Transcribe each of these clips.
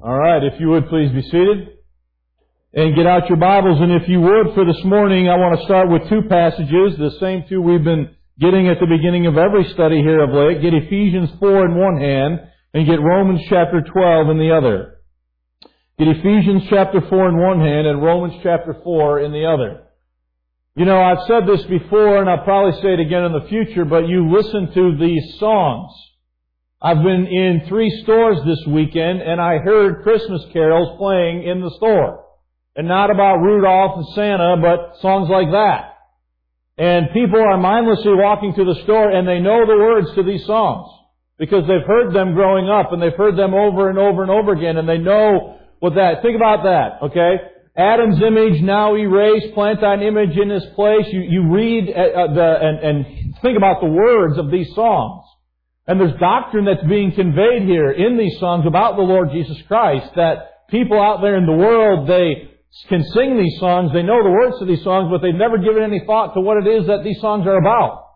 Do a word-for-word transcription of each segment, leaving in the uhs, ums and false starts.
All right, if you would please be seated and get out your Bibles. And if you would, for this morning, I want to start with two passages, the same two we've been getting at the beginning of every study here of late. Get Ephesians four in one hand and get Romans chapter twelve in the other. Get Ephesians chapter four in one hand and Romans chapter four in the other. You know, I've said this before and I'll probably say it again in the future, but you listen to these songs. I've been in three stores this weekend and I heard Christmas carols playing in the store. And not about Rudolph and Santa, but songs like that. And people are mindlessly walking to the store and they know the words to these songs. Because they've heard them growing up and they've heard them over and over and over again and they know what that, think about that, okay? Adam's image now erased, plant thine image in his place. You, you read uh, the, and, and think about the words of these songs. And there's doctrine that's being conveyed here in these songs about the Lord Jesus Christ, that people out there in the world, they can sing these songs, they know the words to these songs, but they've never given any thought to what it is that these songs are about.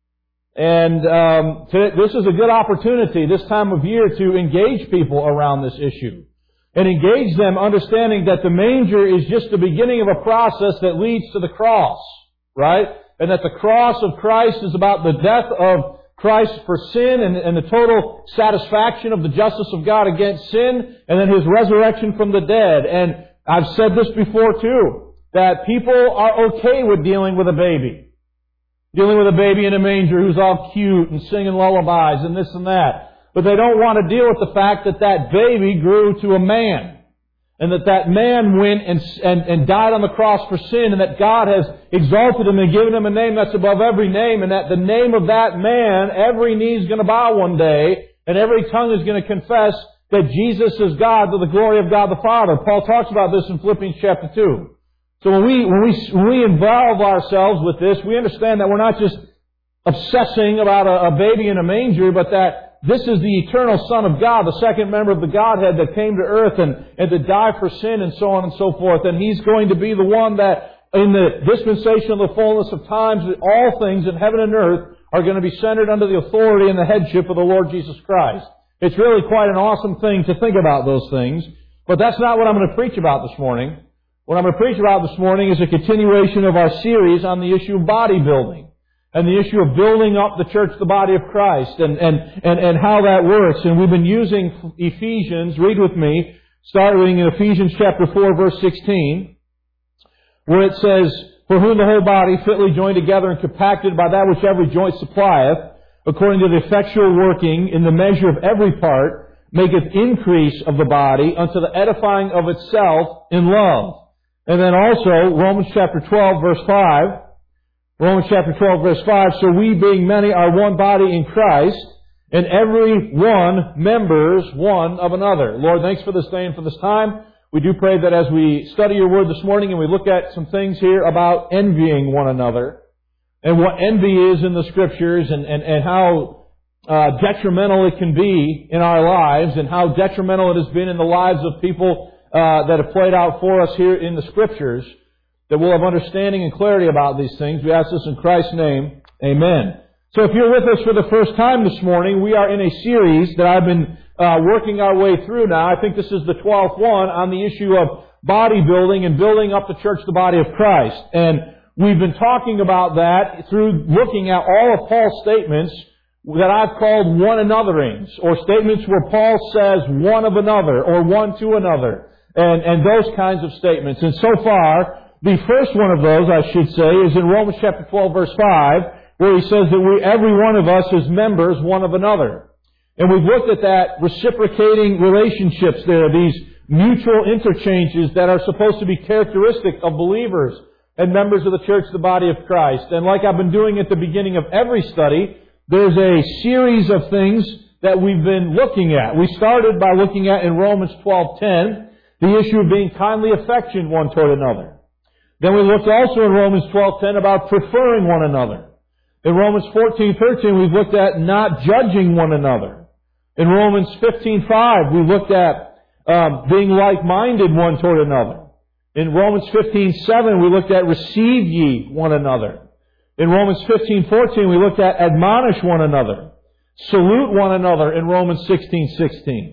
And um, to, this is a good opportunity this time of year to engage people around this issue. And engage them understanding that the manger is just the beginning of a process that leads to the cross, right? And that the cross of Christ is about the death of Christ for sin and, and the total satisfaction of the justice of God against sin, and then His resurrection from the dead. And I've said this before too, that people are okay with dealing with a baby. Dealing with a baby in a manger who's all cute and singing lullabies and this and that. But they don't want to deal with the fact that that baby grew to a man. And that that man went and, and, and died on the cross for sin. And that God has exalted him and given him a name that's above every name. And that the name of that man, every knee is going to bow one day. And every tongue is going to confess that Jesus is God to the glory of God the Father. Paul talks about this in Philippians chapter two. So when we, when we, when we involve ourselves with this, we understand that we're not just obsessing about a, a baby in a manger, but that this is the eternal Son of God, the second member of the Godhead that came to earth and, and to die for sin and so on and so forth. And He's going to be the one that in the dispensation of the fullness of times, all things in heaven and earth are going to be centered under the authority and the headship of the Lord Jesus Christ. It's really quite an awesome thing to think about those things. But that's not what I'm going to preach about this morning. What I'm going to preach about this morning is a continuation of our series on the issue of bodybuilding. And the issue of building up the church, the body of Christ, and, and, and, and how that works. And we've been using Ephesians, read with me, starting in Ephesians chapter four, verse sixteen, where it says, "For whom the whole body, fitly joined together and compacted by that which every joint supplieth, according to the effectual working in the measure of every part, maketh increase of the body unto the edifying of itself in love." And then also, Romans chapter twelve, verse five, Romans chapter twelve, verse five, "So we being many are one body in Christ, and every one members one of another." Lord, thanks for this day and for this time. We do pray that as we study Your Word this morning and we look at some things here about envying one another, and what envy is in the Scriptures, and, and, and how uh, detrimental it can be in our lives, and how detrimental it has been in the lives of people uh, that have played out for us here in the Scriptures, that we'll have understanding and clarity about these things. We ask this in Christ's name. Amen. So if you're with us for the first time this morning, we are in a series that I've been uh, working our way through now. I think this is the twelfth one on the issue of bodybuilding and building up the church, the body of Christ. And we've been talking about that through looking at all of Paul's statements that I've called one anotherings, or statements where Paul says one of another, or one to another, and, and those kinds of statements. And so far, the first one of those, I should say, is in Romans chapter twelve, verse five, where he says that we, every one of us is members one of another. And we've looked at that reciprocating relationships there, these mutual interchanges that are supposed to be characteristic of believers and members of the church, the body of Christ. And like I've been doing at the beginning of every study, there's a series of things that we've been looking at. We started by looking at in Romans twelve ten, the issue of being kindly affectioned one toward another. Then we looked also in Romans twelve ten about preferring one another. In Romans fourteen thirteen we've looked at not judging one another. In Romans fifteen five we looked at um, being like-minded one toward another. In Romans fifteen seven we looked at receive ye one another. In Romans fifteen fourteen we looked at admonish one another. Salute one another in Romans sixteen sixteen.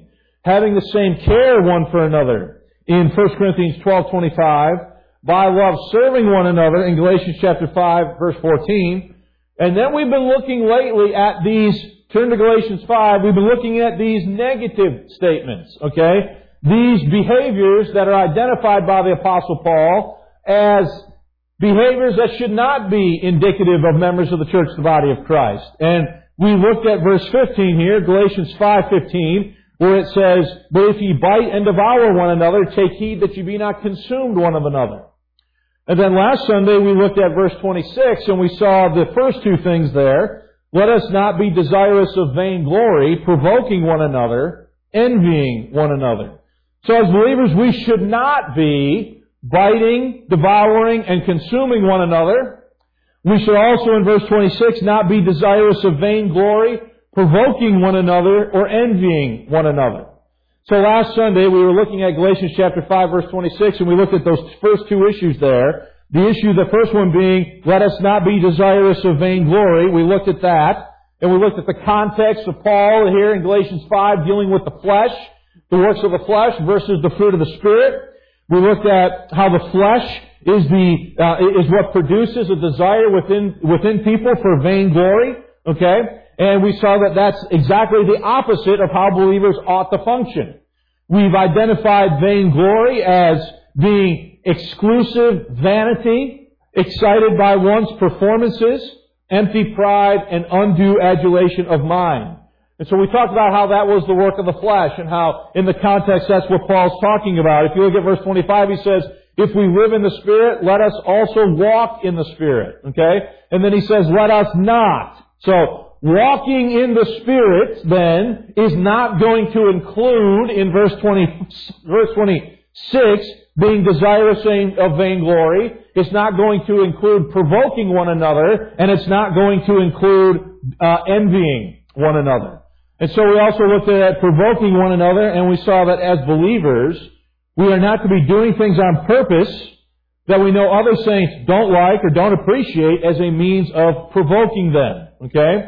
having the same care one for another in First Corinthians twelve twenty-five, by love serving one another in Galatians chapter five, verse fourteen. And then we've been looking lately at these, turn to Galatians five, we've been looking at these negative statements, okay? These behaviors that are identified by the Apostle Paul as behaviors that should not be indicative of members of the church, the body of Christ. And we looked at verse fifteen here, Galatians five fifteen, where it says, "But if ye bite and devour one another, take heed that ye be not consumed one of another." And then last Sunday we looked at verse twenty-six, and we saw the first two things there. Let us not be desirous of vainglory, provoking one another, envying one another. So as believers, we should not be biting, devouring, and consuming one another. We should also, in verse twenty-six, not be desirous of vainglory, provoking one another, or envying one another. So last Sunday we were looking at Galatians chapter five, verse twenty-six, and we looked at those first two issues there. The issue, the first one being, let us not be desirous of vainglory. We looked at that. And we looked at the context of Paul here in Galatians five dealing with the flesh, the works of the flesh versus the fruit of the Spirit. We looked at how the flesh is the uh, is what produces a desire within within people for vainglory. Okay? And we saw that that's exactly the opposite of how believers ought to function. We've identified vainglory as being exclusive vanity, excited by one's performances, empty pride, and undue adulation of mind. And so we talked about how that was the work of the flesh, and how in the context that's what Paul's talking about. If you look at verse twenty-five, he says, if we live in the Spirit, let us also walk in the Spirit. Okay? And then he says, let us not. So, walking in the Spirit, then, is not going to include, in verse twenty, verse twenty-six, being desirous of vainglory. It's not going to include provoking one another, and it's not going to include uh, envying one another. And so we also looked at provoking one another, and we saw that as believers, we are not to be doing things on purpose that we know other saints don't like or don't appreciate as a means of provoking them. Okay?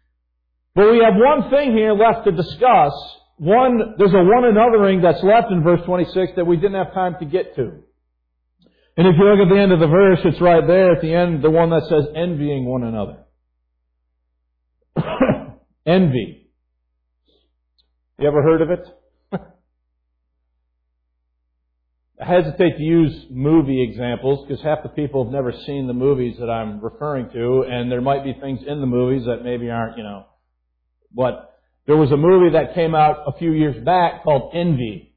But we have one thing here left to discuss. One, there's a one anothering that's left in verse twenty-six that we didn't have time to get to. And if you look at the end of the verse, it's right there at the end, the one that says envying one another. Envy. You ever heard of it? I hesitate to use movie examples because half the people have never seen the movies that I'm referring to, and there might be things in the movies that maybe aren't, you know, what. There was a movie that came out a few years back called Envy.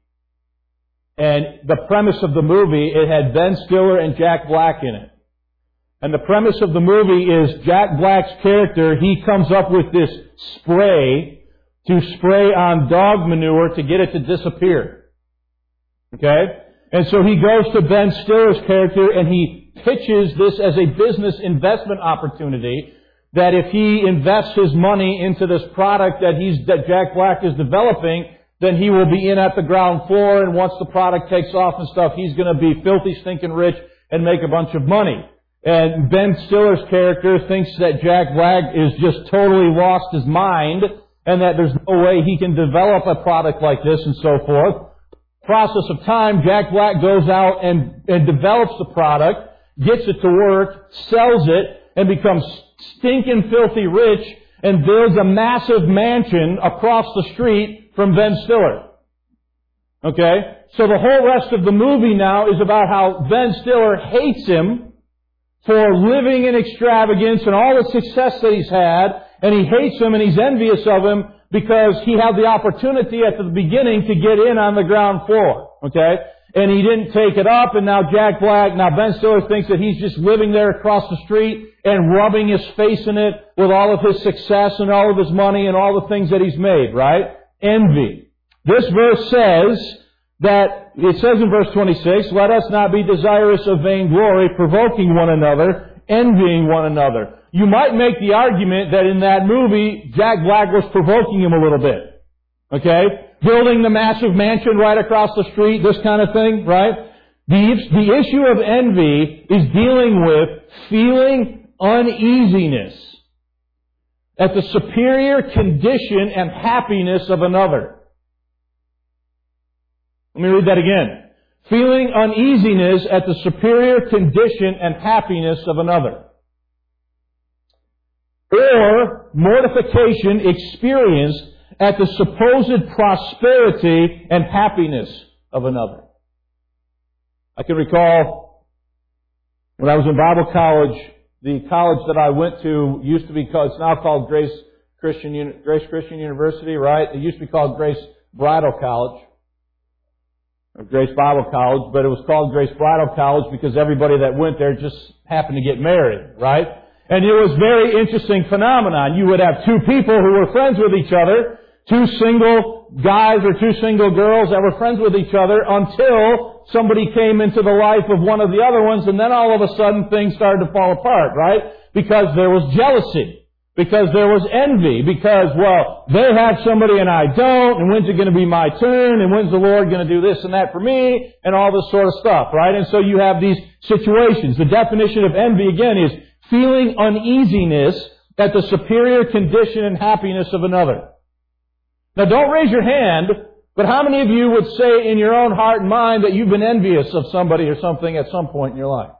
And the premise of the movie, it had Ben Stiller and Jack Black in it. And the premise of the movie is Jack Black's character, he comes up with this spray to spray on dog manure to get it to disappear. Okay? And so he goes to Ben Stiller's character and he pitches this as a business investment opportunity, that if he invests his money into this product that he's that Jack Black is developing, then he will be in at the ground floor, and once the product takes off and stuff, he's going to be filthy, stinking rich and make a bunch of money. And Ben Stiller's character thinks that Jack Black is just totally lost his mind, and that there's no way he can develop a product like this and so forth. Process of time, Jack Black goes out and, and develops the product, gets it to work, sells it, and becomes stinking filthy rich, and builds a massive mansion across the street from Ben Stiller. Okay? So the whole rest of the movie now is about how Ben Stiller hates him for living in extravagance and all the success that he's had, and he hates him and he's envious of him because he had the opportunity at the beginning to get in on the ground floor. Okay? And he didn't take it up, and now Jack Black, now Ben Stiller thinks that he's just living there across the street and rubbing his face in it with all of his success and all of his money and all the things that he's made, right? Envy. This verse says that, it says in verse twenty-six, let us not be desirous of vainglory, provoking one another, envying one another. You might make the argument that in that movie, Jack Black was provoking him a little bit. Okay? Building the massive mansion right across the street, this kind of thing, right? The, the issue of envy is dealing with feeling uneasiness at the superior condition and happiness of another. Let me read that again. Feeling uneasiness at the superior condition and happiness of another. Or mortification experienced at the supposed prosperity and happiness of another. I can recall when I was in Bible college, the college that I went to used to be called, it's now called Grace Christian, Grace Christian University, right? It used to be called Grace Bridal College, or Grace Bible College, but it was called Grace Bridal College because everybody that went there just happened to get married, right? And it was a very interesting phenomenon. You would have two people who were friends with each other, two single guys or two single girls that were friends with each other until somebody came into the life of one of the other ones, and then all of a sudden things started to fall apart, right? Because there was jealousy. Because there was envy. Because, well, they have somebody and I don't, and when's it going to be my turn, and when's the Lord going to do this and that for me, and all this sort of stuff, right? And so you have these situations. The definition of envy, again, is feeling uneasiness at the superior condition and happiness of another. Now, don't raise your hand, but how many of you would say in your own heart and mind that you've been envious of somebody or something at some point in your life?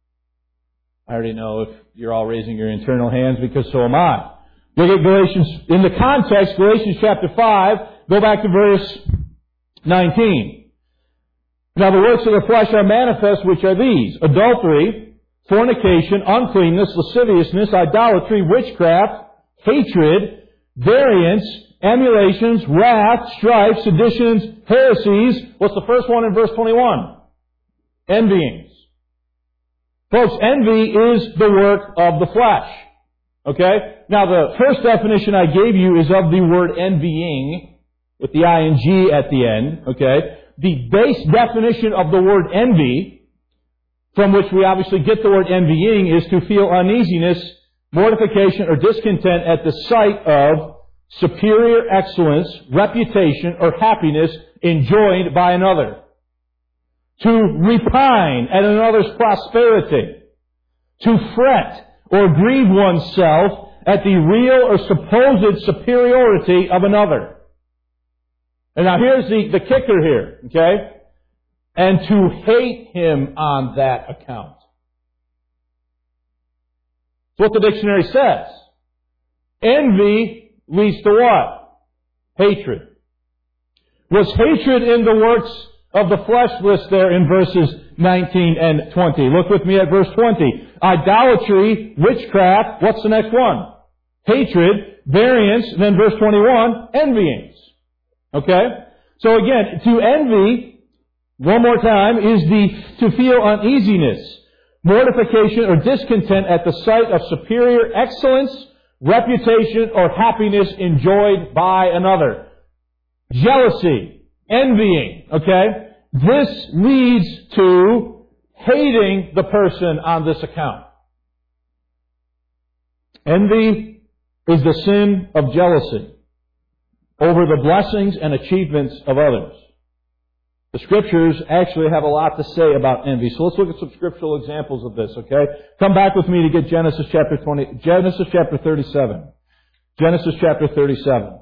I already know if you're all raising your internal hands because so am I. Look at Galatians, in the context, Galatians chapter five, go back to verse nineteen. Now the works of the flesh are manifest, which are these: adultery, fornication, uncleanness, lasciviousness, idolatry, witchcraft, hatred, variance, emulations, wrath, strife, seditions, heresies. What's the first one in verse twenty-one? Envyings. Folks, envy is the work of the flesh. Okay? Now the first definition I gave you is of the word envying, with the ing at the end. Okay? The base definition of the word envy, from which we obviously get the word envying, is to feel uneasiness, mortification, or discontent at the sight of superior excellence, reputation, or happiness enjoyed by another. To repine at another's prosperity. To fret or grieve oneself at the real or supposed superiority of another. And now here's the, the kicker here, okay? And to hate him on that account. That's what the dictionary says. Envy leads to what? Hatred. Was hatred in the works of the flesh list there in verses nineteen and twenty? Look with me at verse twenty. Idolatry, witchcraft, what's the next one? Hatred, variance, and then verse twenty-one, envyings. Okay? So again, to envy, one more time, is the to feel uneasiness, mortification, or discontent at the sight of superior excellence, reputation, or happiness enjoyed by another. Jealousy, envying, okay? This leads to hating the person on this account. Envy is the sin of jealousy over the blessings and achievements of others. The Scriptures actually have a lot to say about envy. So let's look at some scriptural examples of this, okay? Come back with me to get Genesis chapter twenty, Genesis chapter thirty-seven. Genesis chapter thirty-seven.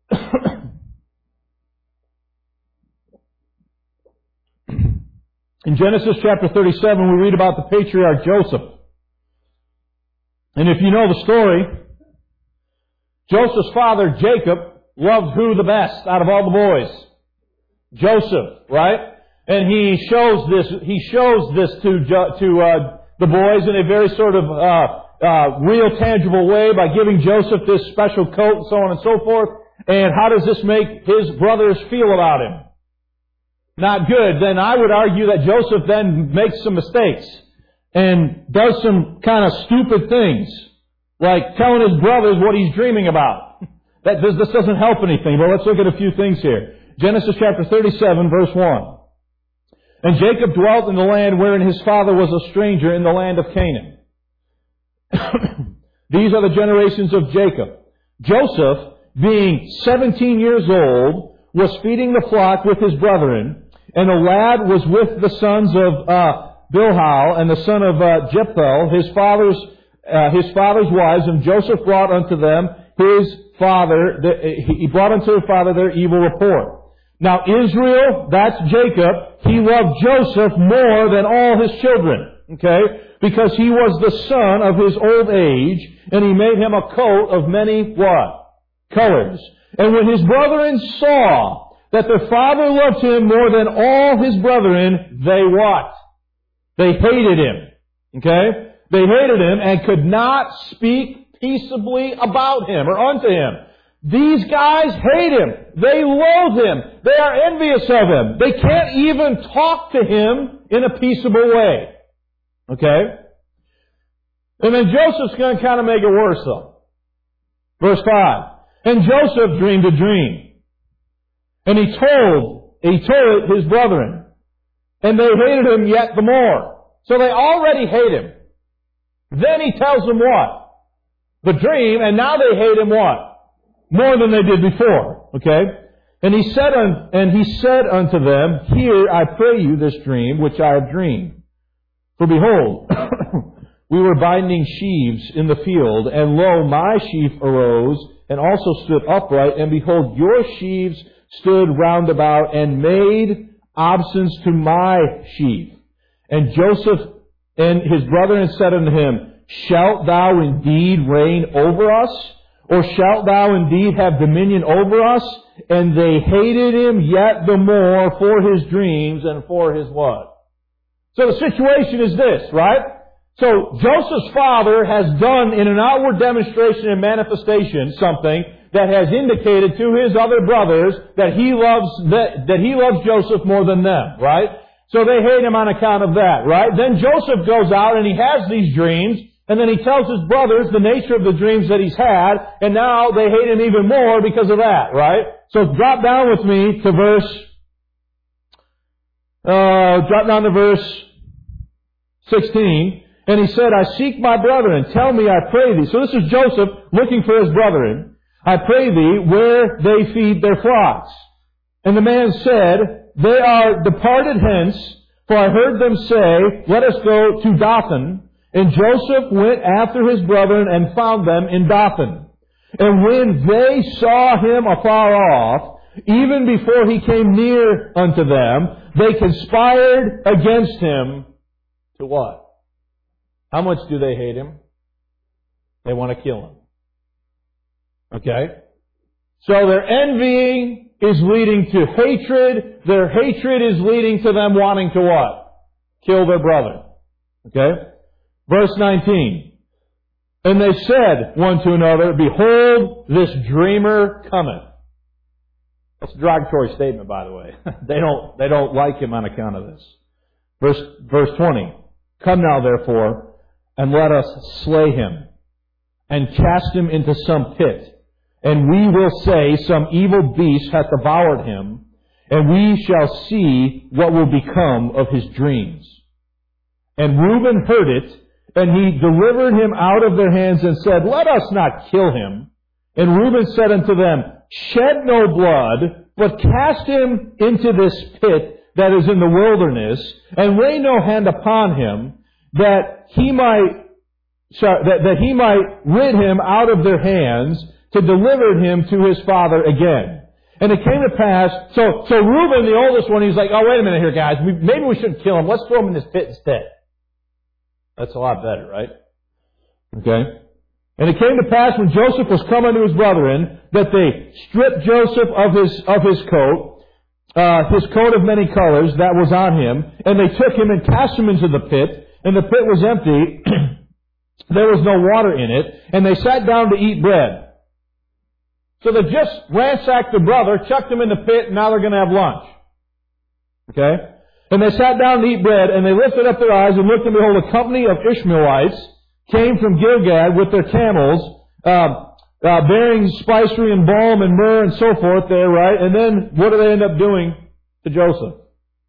In Genesis chapter thirty-seven, we read about the patriarch Joseph. And if you know the story, Joseph's father, Jacob, loved who the best out of all the boys? Joseph, right? And he shows this, he shows this to, to, uh, the boys in a very sort of, uh, uh, real tangible way by giving Joseph this special coat and so on and so forth. And how does this make his brothers feel about him? Not good. Then I would argue that Joseph then makes some mistakes and does some kind of stupid things, like telling his brothers what he's dreaming about. That this, this doesn't help anything, but let's look at a few things here. Genesis chapter thirty-seven, verse one. And Jacob dwelt in the land wherein his father was a stranger, in the land of Canaan. These are the generations of Jacob. Joseph, being seventeen years old, was feeding the flock with his brethren, and a lad was with the sons of uh, Bilhah and the son of uh, Jephthah, his father's uh, his father's wives, and Joseph brought unto them his father. The, he brought unto his father their evil report. Now Israel, that's Jacob, he loved Joseph more than all his children. Okay? Because he was the son of his old age, and he made him a coat of many what? Colors. And when his brethren saw that their father loved him more than all his brethren, they what? They hated him. Okay? They hated him and could not speak peaceably about him or unto him. These guys hate him. They loathe him. They are envious of him. They can't even talk to him in a peaceable way. Okay? And then Joseph's going to kind of make it worse though. Verse five. And Joseph dreamed a dream. And he told, he told it his brethren. And they hated him yet the more. So they already hate him. Then he tells them what? The dream, and now they hate him what? More than they did before. Okay? And he said, un, and he said unto them, Hear, I pray you, this dream which I have dreamed. For behold, we were binding sheaves in the field, and lo, my sheaf arose, and also stood upright, and behold, your sheaves stood round about, and made obeisance to my sheaf. And Joseph and his brethren said unto him, Shalt thou indeed reign over us? Or shalt thou indeed have dominion over us? And they hated him yet the more for his dreams and for his what? So the situation is this, right? So Joseph's father has done in an outward demonstration and manifestation something that has indicated to his other brothers that he loves that, that he loves Joseph more than them, right? So they hate him on account of that, right? Then Joseph goes out and he has these dreams, and then he tells his brothers the nature of the dreams that he's had, and now they hate him even more because of that, right? So drop down with me to verse, uh, drop down to verse sixteen. And he said, I seek my brethren, tell me, I pray thee. So this is Joseph looking for his brethren. I pray thee, where they feed their flocks. And the man said, They are departed hence, for I heard them say, Let us go to Dothan. And Joseph went after his brethren and found them in Dothan. And when they saw him afar off, even before he came near unto them, they conspired against him to what? How much do they hate him? They want to kill him. Okay? So their envying is leading to hatred. Their hatred is leading to them wanting to what? Kill their brother. Okay? Verse nineteen. And they said one to another, Behold, this dreamer cometh. That's a derogatory statement, by the way. they don't, they don't like him on account of this. Verse, verse twenty. Come now, therefore, and let us slay him, and cast him into some pit. And we will say, Some evil beast hath devoured him, and we shall see what will become of his dreams. And Reuben heard it, and he delivered him out of their hands, and said, Let us not kill him. And Reuben said unto them, Shed no blood, but cast him into this pit that is in the wilderness, and lay no hand upon him, that he might, sorry, that, that he might rid him out of their hands, to deliver him to his father again. And it came to pass, so, so Reuben, the oldest one, he's like, oh, wait a minute here, guys. We, maybe we shouldn't kill him. Let's throw him in this pit instead. That's a lot better, right? Okay. And it came to pass when Joseph was come unto his brethren, that they stripped Joseph of his, of his coat, uh, his coat of many colors that was on him, and they took him and cast him into the pit, and the pit was empty. There was no water in it, and they sat down to eat bread. So they just ransacked the brother, chucked him in the pit, and now they're going to have lunch. Okay? And they sat down to eat bread, and they lifted up their eyes and looked, and behold, a company of Ishmaelites came from Gilgad with their camels, uh, uh, bearing spicery and balm and myrrh and so forth there, right? And then what do they end up doing to Joseph?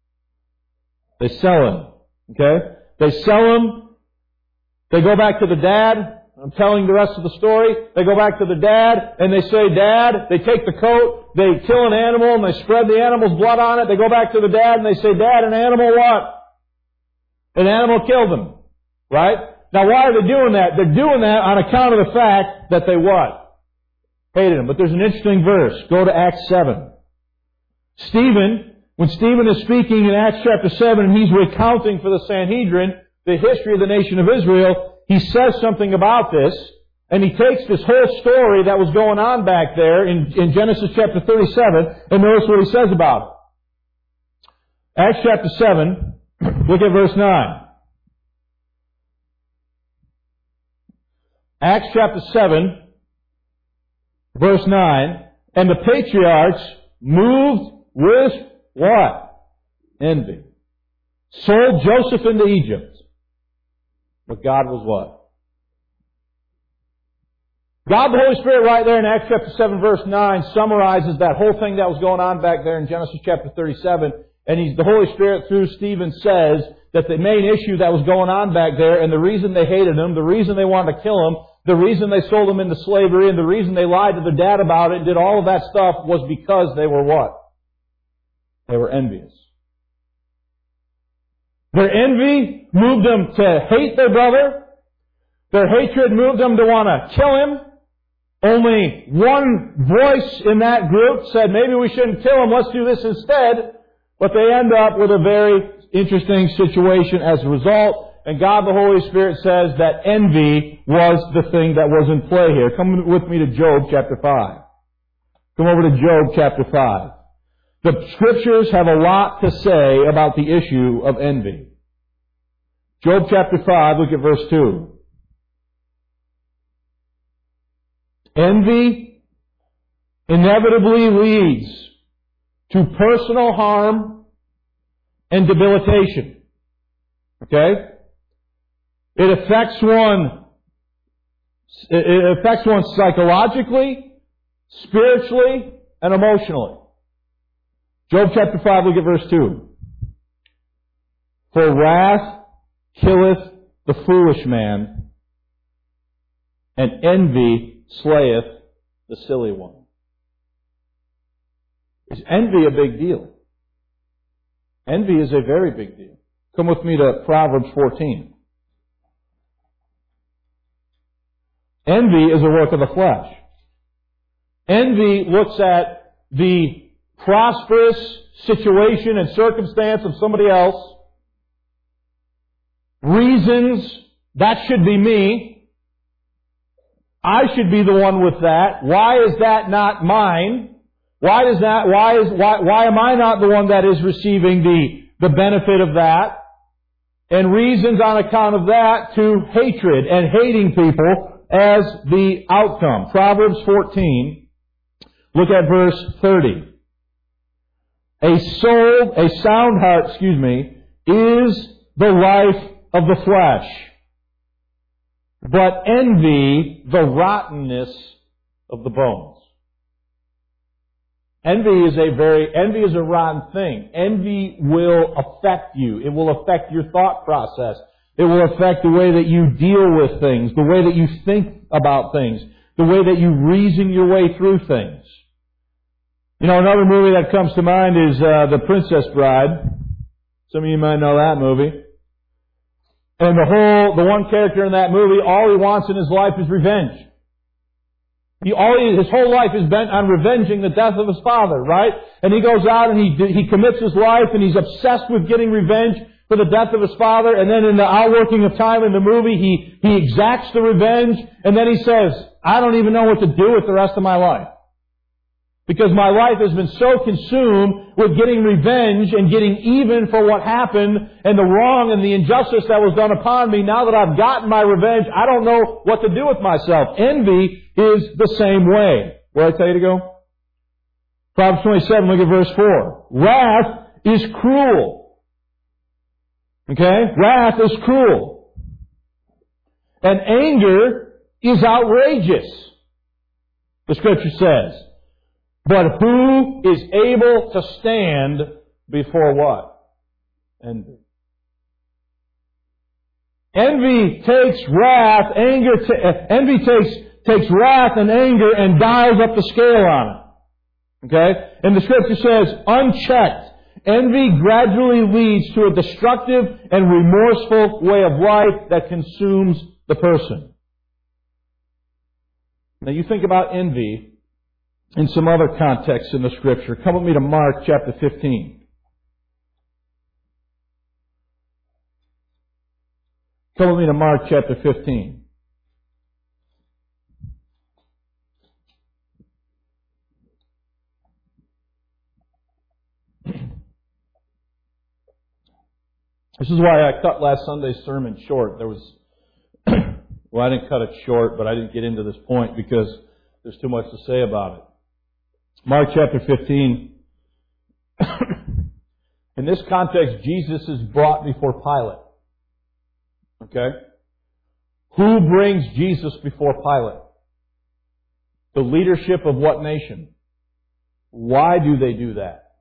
They sell him. Okay? They sell him. They go back to the dad. I'm telling the rest of the story. They go back to the dad and they say, Dad, they take the coat, they kill an animal and they spread the animal's blood on it. They go back to the dad and they say, Dad, an animal what? An animal killed them. Right? Now why are they doing that? They're doing that on account of the fact that they what? Hated him. But there's an interesting verse. Go to Acts seven. Stephen, when Stephen is speaking in Acts chapter seven and he's recounting for the Sanhedrin the history of the nation of Israel, he says something about this, and he takes this whole story that was going on back there in, in Genesis chapter thirty-seven, and notice what he says about it. Acts chapter seven, look at verse nine. Acts chapter seven, verse nine, and the patriarchs, moved with what? Envy, sold Joseph into Egypt. But God was what? God, the Holy Spirit, right there in Acts chapter seven, verse nine, summarizes that whole thing that was going on back there in Genesis chapter thirty-seven. And he's, the Holy Spirit, through Stephen, says that the main issue that was going on back there, and the reason they hated him, the reason they wanted to kill him, the reason they sold him into slavery, and the reason they lied to their dad about it and did all of that stuff was because they were what? They were envious. Their envy moved them to hate their brother. Their hatred moved them to want to kill him. Only one voice in that group said, maybe we shouldn't kill him, let's do this instead. But they end up with a very interesting situation as a result. And God the Holy Spirit says that envy was the thing that was in play here. Come with me to Job chapter five. Come over to Job chapter five. The Scriptures have a lot to say about the issue of envy. Job chapter five, look at verse two. Envy inevitably leads to personal harm and debilitation. Okay? It affects one, it affects one psychologically, spiritually, and emotionally. Job chapter five, look at verse two. For wrath killeth the foolish man, and envy slayeth the silly one. Is envy a big deal? Envy is a very big deal. Come with me to Proverbs fourteen. Envy is a work of the flesh. Envy looks at the prosperous situation and circumstance of somebody else, reasons that should be me, I should be the one with that, why is that not mine? Why does that, why is, why, why am I not the one that is receiving the, the benefit of that? And reasons on account of that to hatred and hating people as the outcome. Proverbs fourteen, look at verse thirty. A soul, a sound heart, excuse me, is the life of the flesh, but envy the rottenness of the bones. Envy is a very, envy is a rotten thing. Envy will affect you. It will affect your thought process. It will affect the way that you deal with things, the way that you think about things, the way that you reason your way through things. You know, another movie that comes to mind is uh, The Princess Bride. Some of you might know that movie. And the whole, the one character in that movie, all he wants in his life is revenge. He, all he, his whole life is bent on revenging the death of his father, right? And he goes out and he he commits his life and he's obsessed with getting revenge for the death of his father. And then in the outworking of time in the movie, he, he exacts the revenge. And then he says, I don't even know what to do with the rest of my life. Because my life has been so consumed with getting revenge and getting even for what happened and the wrong and the injustice that was done upon me. Now that I've gotten my revenge, I don't know what to do with myself. Envy is the same way. Where did I tell you to go? Proverbs twenty-seven, look at verse four. Wrath is cruel. Okay? Wrath is cruel. And anger is outrageous. The Scripture says. But who is able to stand before what? Envy. Envy takes wrath, anger, t- envy takes, takes wrath and anger and dials up the scale on it. Okay? And the Scripture says, unchecked, envy gradually leads to a destructive and remorseful way of life that consumes the person. Now you think about envy. in some other contexts in the Scripture. Come with me to Mark chapter fifteen. Come with me to Mark chapter fifteen. This is why I cut last Sunday's sermon short. There was, well, I didn't cut it short, but I didn't get into this point because there's too much to say about it. Mark chapter fifteen. In this context, Jesus is brought before Pilate. Okay? Who brings Jesus before Pilate? The leadership of what nation? Why do they do that?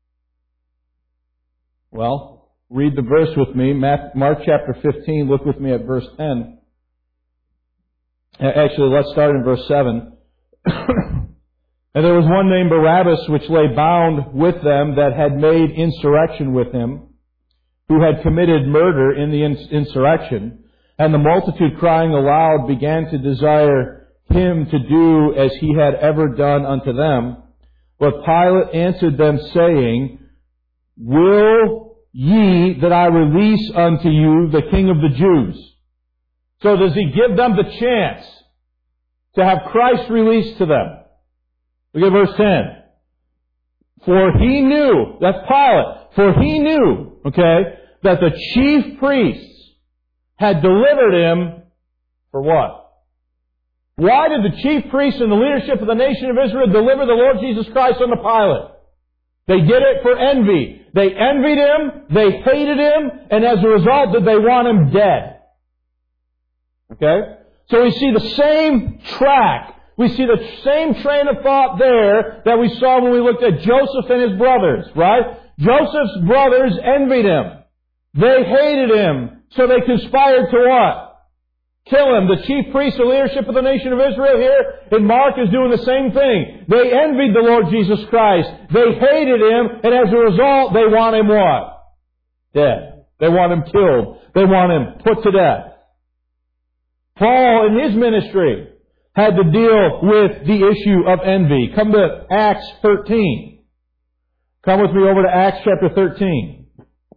Well, read the verse with me. Mark chapter fifteen. Look with me at verse ten. Actually, let's start in verse seven. And there was one named Barabbas which lay bound with them that had made insurrection with him, who had committed murder in the insurrection. And the multitude crying aloud began to desire him to do as he had ever done unto them. But Pilate answered them, saying, Will ye that I release unto you the King of the Jews? So does he give them the chance to have Christ released to them? Look at verse ten. For he knew, that's Pilate, for he knew, okay, that the chief priests had delivered him for what? Why did the chief priests and the leadership of the nation of Israel deliver the Lord Jesus Christ unto Pilate? They did it for envy. They envied him, they hated him, and as a result, did they want him dead? Okay? So we see the same track. We see the same train of thought there that we saw when we looked at Joseph and his brothers, right? Joseph's brothers envied him. They hated him. So they conspired to what? Kill him. The chief priest, the leadership of the nation of Israel here in Mark is doing the same thing. They envied the Lord Jesus Christ. They hated him, and as a result, they want him what? Dead. They want him killed. They want him put to death. Paul, in his ministry, had to deal with the issue of envy. Come to Acts thirteen. Come with me over to Acts chapter thirteen.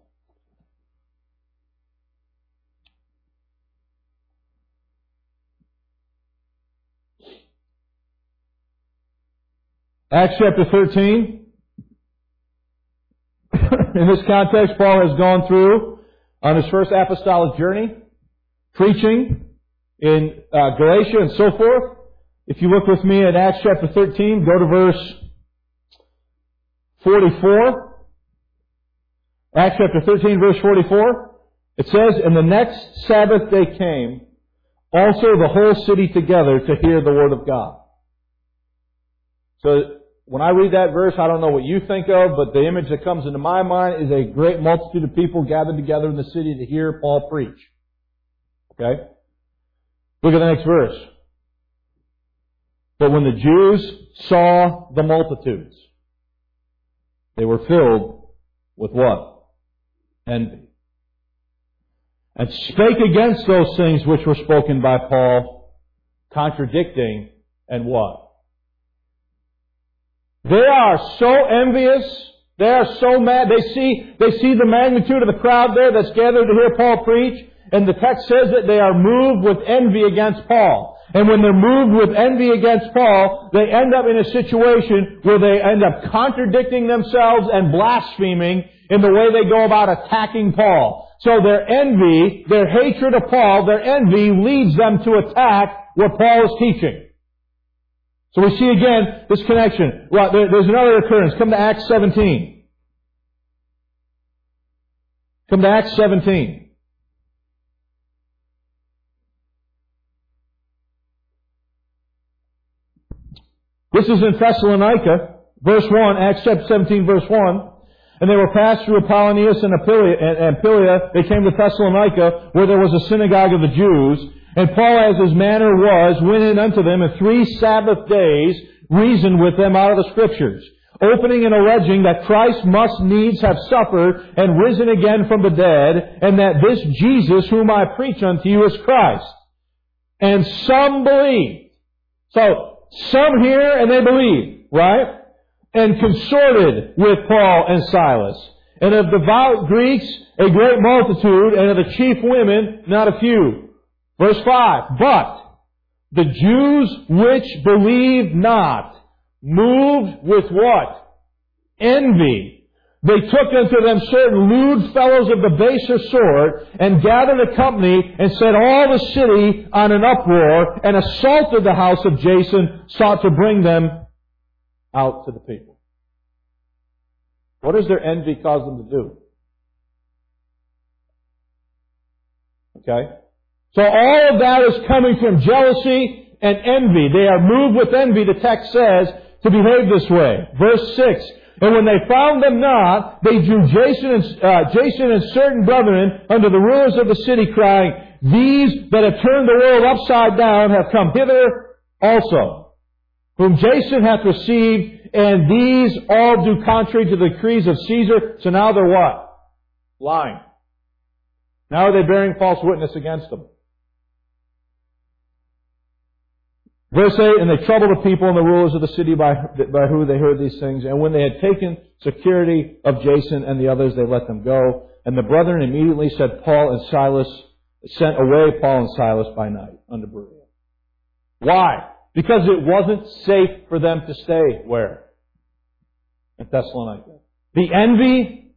Acts chapter thirteen. In this context, Paul has gone through on his first apostolic journey, preaching in uh, Galatia and so forth. If you look with me at Acts chapter thirteen, go to verse forty-four. Acts chapter thirteen, verse forty-four. It says, And the next Sabbath day came, also the whole city together to hear the word of God. So, when I read that verse, I don't know what you think of, but the image that comes into my mind is a great multitude of people gathered together in the city to hear Paul preach. Okay? Look at the next verse. But when the Jews saw the multitudes, they were filled with what? Envy. And spake against those things which were spoken by Paul, contradicting and what? They are so envious. They are so mad. They see, they see the magnitude of the crowd there that's gathered to hear Paul preach. And the text says that they are moved with envy against Paul. And when they're moved with envy against Paul, they end up in a situation where they end up contradicting themselves and blaspheming in the way they go about attacking Paul. So their envy, their hatred of Paul, their envy leads them to attack what Paul is teaching. So we see again this connection. Well, there, there's another occurrence. Come to Acts seventeen. Come to Acts seventeen. This is in Thessalonica, verse one, Acts chapter seventeen, verse one. And they were passed through Apollonius and Amphilia. They came to Thessalonica, where there was a synagogue of the Jews. And Paul, as his manner was, went in unto them in three Sabbath days, reasoned with them out of the Scriptures, opening and alleging that Christ must needs have suffered and risen again from the dead, and that this Jesus whom I preach unto you is Christ. And some believed. So, some hear and they believe, right? And consorted with Paul and Silas. And of devout Greeks, a great multitude, and of the chief women, not a few. Verse five, but the Jews which believed not, moved with what? Envy. They took unto them certain lewd fellows of the baser sort, and gathered a company, and set all the city on an uproar, and assaulted the house of Jason, sought to bring them out to the people. What does their envy cause them to do? Okay? So all of that is coming from jealousy and envy. They are moved with envy, the text says, to behave this way. Verse six, and when they found them not, they drew Jason and, uh, Jason and certain brethren unto the rulers of the city, crying, these that have turned the world upside down have come hither also, whom Jason hath received, and these all do contrary to the decrees of Caesar. So now they're what? Lying. Now are they bearing false witness against them? Verse eight, and they troubled the people and the rulers of the city by, by who they heard these things. And when they had taken security of Jason and the others, they let them go. And the brethren immediately said Paul and Silas, sent away Paul and Silas by night unto Berea. Why? Because it wasn't safe for them to stay where? In Thessalonica. The envy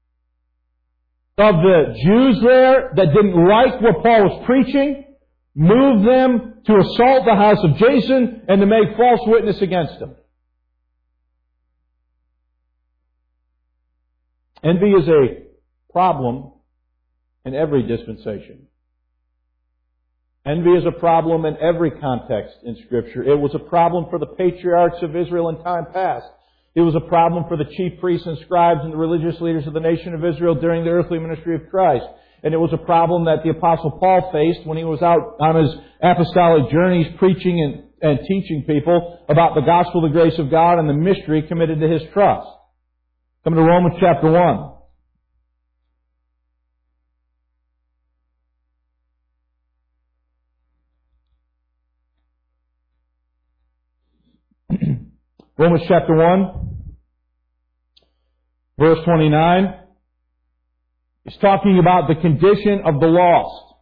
of the Jews there that didn't like what Paul was preaching moved them to assault the house of Jason and to make false witness against him. Envy is a problem in every dispensation. Envy is a problem in every context in Scripture. It was a problem for the patriarchs of Israel in time past. It was a problem for the chief priests and scribes and the religious leaders of the nation of Israel during the earthly ministry of Christ. And it was a problem that the Apostle Paul faced when he was out on his apostolic journeys preaching and, and teaching people about the gospel of the grace of God and the mystery committed to his trust. Come to Romans chapter one. Romans chapter one, verse twenty-nine. He's talking about the condition of the lost.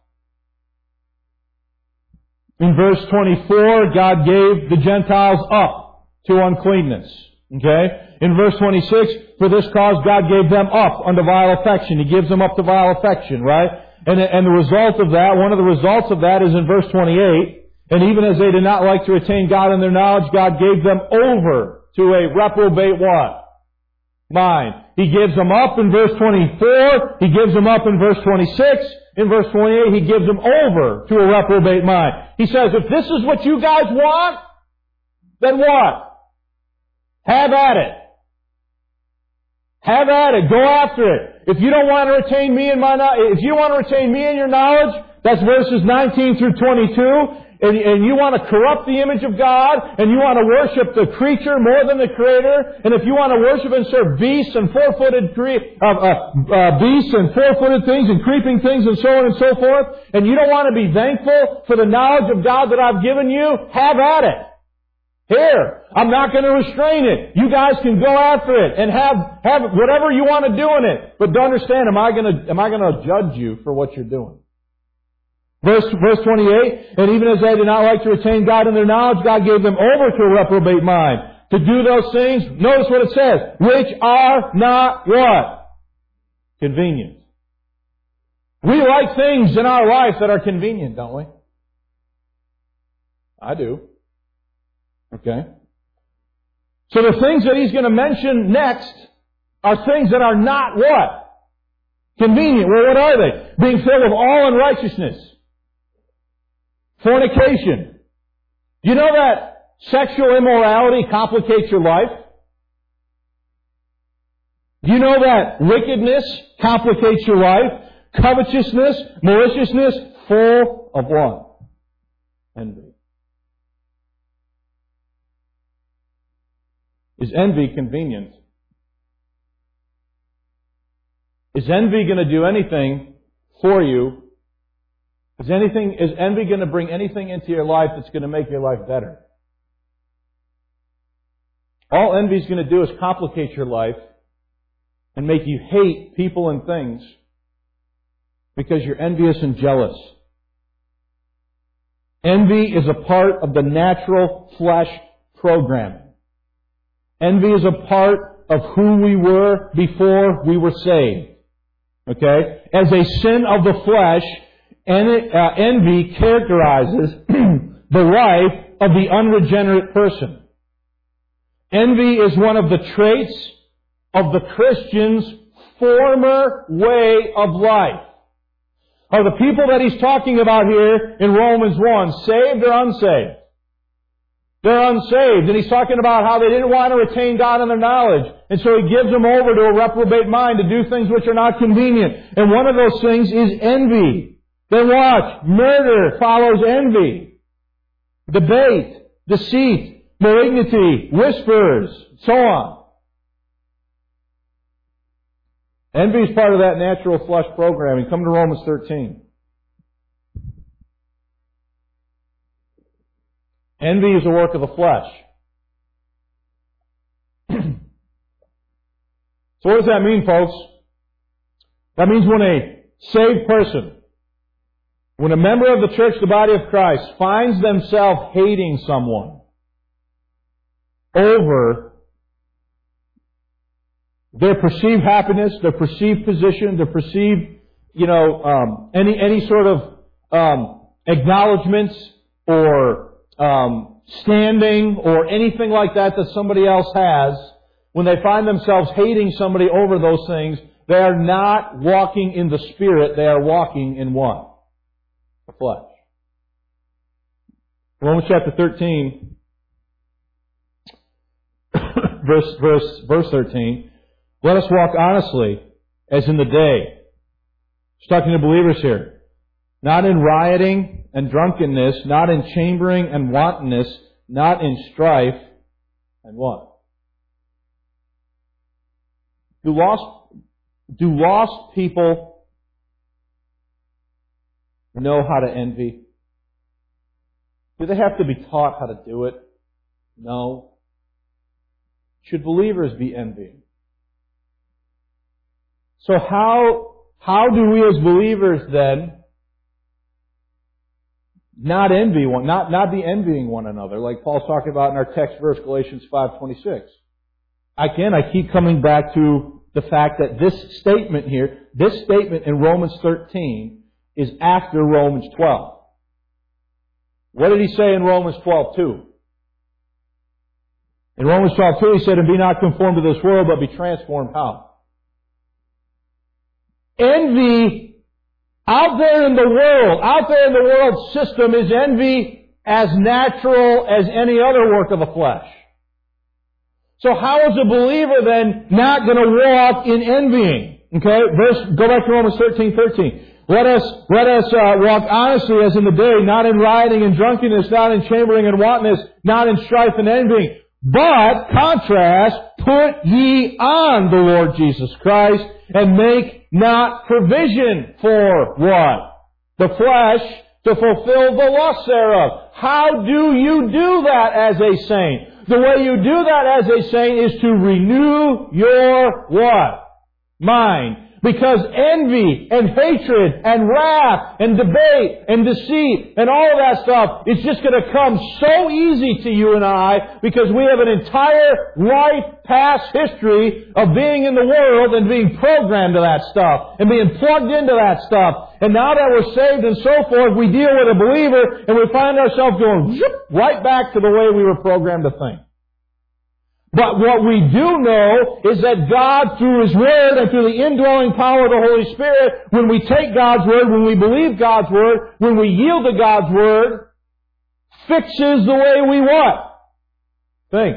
In verse twenty-four, God gave the Gentiles up to uncleanness. Okay? In verse twenty-six, for this cause God gave them up unto vile affection. He gives them up to vile affection, right? And, and the result of that, one of the results of that is in verse twenty-eight. And even as they did not like to retain God in their knowledge, God gave them over to a reprobate what? Mind. He gives them up in verse twenty-four. He gives them up in verse twenty-six. In verse twenty-eight, He gives them over to a reprobate mind. He says, if this is what you guys want, then what? Have at it. Have at it. Go after it. If you don't want to retain me in my knowledge, if you want to retain me in your knowledge, that's verses nineteen through twenty-two. And, and you want to corrupt the image of God, and you want to worship the creature more than the Creator, and if you want to worship and serve beasts and four-footed cre- uh, uh, uh, beasts and four-footed things and creeping things and so on and so forth, and you don't want to be thankful for the knowledge of God that I've given you, have at it. Here, I'm not going to restrain it. You guys can go after it and have have whatever you want to do in it. But don't understand, am I going to am I going to judge you for what you're doing? Verse, verse twenty-eight, and even as they did not like to retain God in their knowledge, God gave them over to a reprobate mind to do those things. Notice what it says, which are not what? Convenient. We like things in our life that are convenient, don't we? I do. Okay. So the things that he's going to mention next are things that are not what? Convenient. Well, what are they? Being filled with all unrighteousness. Fornication. Do you know that sexual immorality complicates your life? Do you know that wickedness complicates your life? Covetousness, maliciousness, full of what? Envy. Is envy convenient? Is envy going to do anything for you? Is anything, is envy going to bring anything into your life that's going to make your life better? All envy is going to do is complicate your life and make you hate people and things because you're envious and jealous. Envy is a part of the natural flesh programming. Envy is a part of who we were before we were saved. Okay? As a sin of the flesh, envy characterizes the life of the unregenerate person. Envy is one of the traits of the Christian's former way of life. Are the people that he's talking about here in Romans one saved or unsaved? They're unsaved. And he's talking about how they didn't want to retain God in their knowledge. And so he gives them over to a reprobate mind to do things which are not convenient. And one of those things is envy. Then watch. Murder follows envy. Debate, deceit, malignity, whispers, so on. Envy is part of that natural flesh programming. Come to Romans thirteen. Envy is a work of the flesh. So what does that mean, folks? That means when a saved person, when a member of the church, the body of Christ, finds themselves hating someone over their perceived happiness, their perceived position, their perceived, you know, um, any any sort of um, acknowledgments or um, standing or anything like that that somebody else has, when they find themselves hating somebody over those things, they are not walking in the Spirit, they are walking in what? The flesh. Romans chapter thirteen, verse, verse, verse thirteen. Let us walk honestly, as in the day. He's talking to believers here. Not in rioting and drunkenness, not in chambering and wantonness, not in strife and what? Do lost, do lost people know how to envy? Do they have to be taught how to do it? No. Should believers be envying? So how, how do we as believers then not envy one, not, not be envying one another, like Paul's talking about in our text verse, Galatians five twenty-six? Again, I keep coming back to the fact that this statement here, this statement in Romans thirteen is after Romans twelve. What did he say in Romans twelve two? In Romans twelve two he said, and be not conformed to this world, but be transformed how? Envy out there in the world, out there in the world system is envy as natural as any other work of the flesh. So how is a believer then not going to walk in envying? Okay, verse, go back to Romans thirteen thirteen. Let us, let us uh, walk honestly as in the day, not in rioting and drunkenness, not in chambering and wantonness, not in strife and envying. But, contrast, put ye on the Lord Jesus Christ, and make not provision for what? The flesh, to fulfill the lust thereof. How do you do that as a saint? The way you do that as a saint is to renew your what? Mind. Because envy and hatred and wrath and debate and deceit and all of that stuff is just going to come so easy to you and I because we have an entire life past history of being in the world and being programmed to that stuff and being plugged into that stuff. And now that we're saved and so forth, we deal with a believer and we find ourselves going right back to the way we were programmed to think. But what we do know is that God, through His Word and through the indwelling power of the Holy Spirit, when we take God's Word, when we believe God's Word, when we yield to God's Word, fixes the way we what? Think.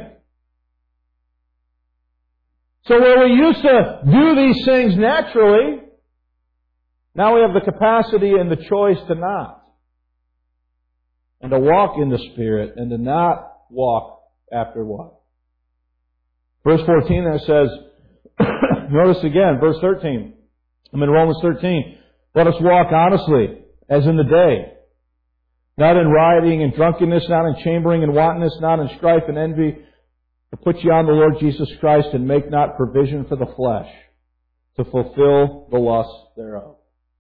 So where we used to do these things naturally, now we have the capacity and the choice to not. And to walk in the Spirit and to not walk after what? Verse fourteen there says, notice again, verse thirteen. I'm in Romans thirteen. Let us walk honestly, as in the day. Not in rioting and drunkenness, not in chambering and wantonness, not in strife and envy. to put ye on the Lord Jesus Christ, and make not provision for the flesh to fulfill the lusts thereof.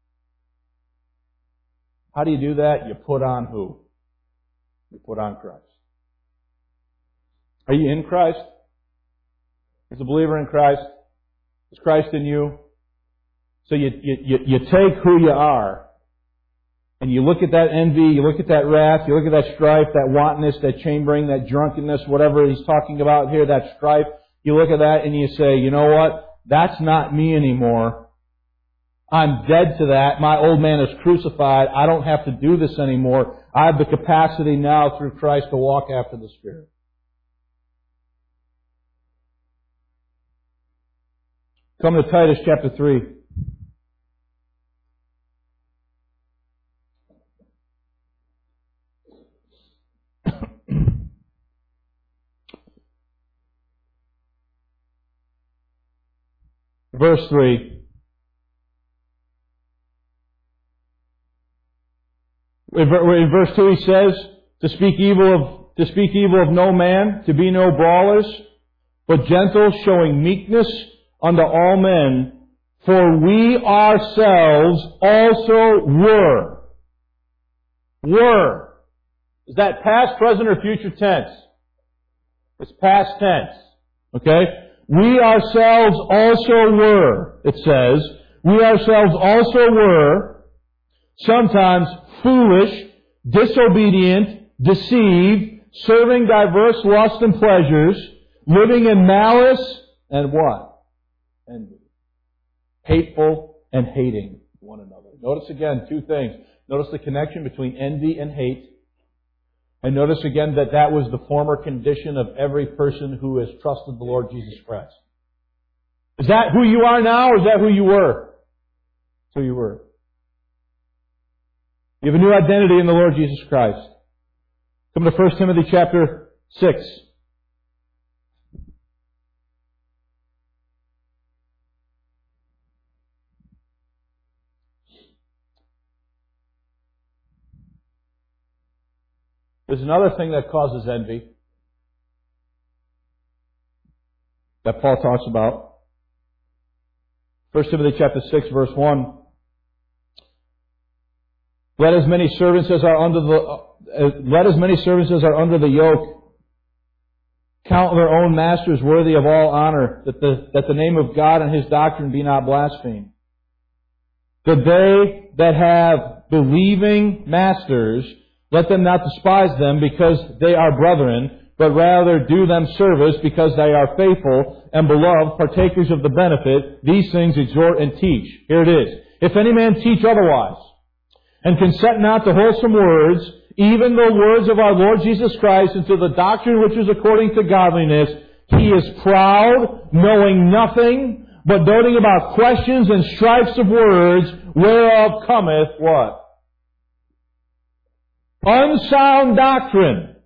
How do you do that? You put on who? You put on Christ. Are you in Christ? As a believer in Christ? Is Christ in you? So you, you, you take who you are, and you look at that envy, you look at that wrath, you look at that strife, that wantonness, that chambering, that drunkenness, whatever he's talking about here, that strife. You look at that and you say, you know what? That's not me anymore. I'm dead to that. My old man is crucified. I don't have to do this anymore. I have the capacity now through Christ to walk after the Spirit. Come to Titus chapter three. Verse three. In verse two he says, to speak evil of, to speak evil of no man, to be no brawlers, but gentle, showing meekness unto all men, for we ourselves also were. Were. Is that past, present, or future tense? It's past tense. Okay? We ourselves also were, it says, we ourselves also were sometimes foolish, disobedient, deceived, serving diverse lusts and pleasures, living in malice and what? Envy. Hateful and hating one another. Notice again two things. Notice the connection between envy and hate. And notice again that that was the former condition of every person who has trusted the Lord Jesus Christ. Is that who you are now, or is that who you were? That's who you were. You have a new identity in the Lord Jesus Christ. Come to First Timothy chapter six. There's another thing that causes envy that Paul talks about. First Timothy chapter six, verse one. Let as many servants as are under the uh, let as many servants as are under the yoke count their own masters worthy of all honor, that the that the name of God and His doctrine be not blasphemed. That they that have believing masters, let them not despise them because they are brethren, but rather do them service because they are faithful and beloved, partakers of the benefit. These things exhort and teach. Here it is. If any man teach otherwise, and consent not to wholesome words, even the words of our Lord Jesus Christ, and to the doctrine which is according to godliness, he is proud, knowing nothing, but doting about questions and strifes of words, whereof cometh what? Unsound doctrine.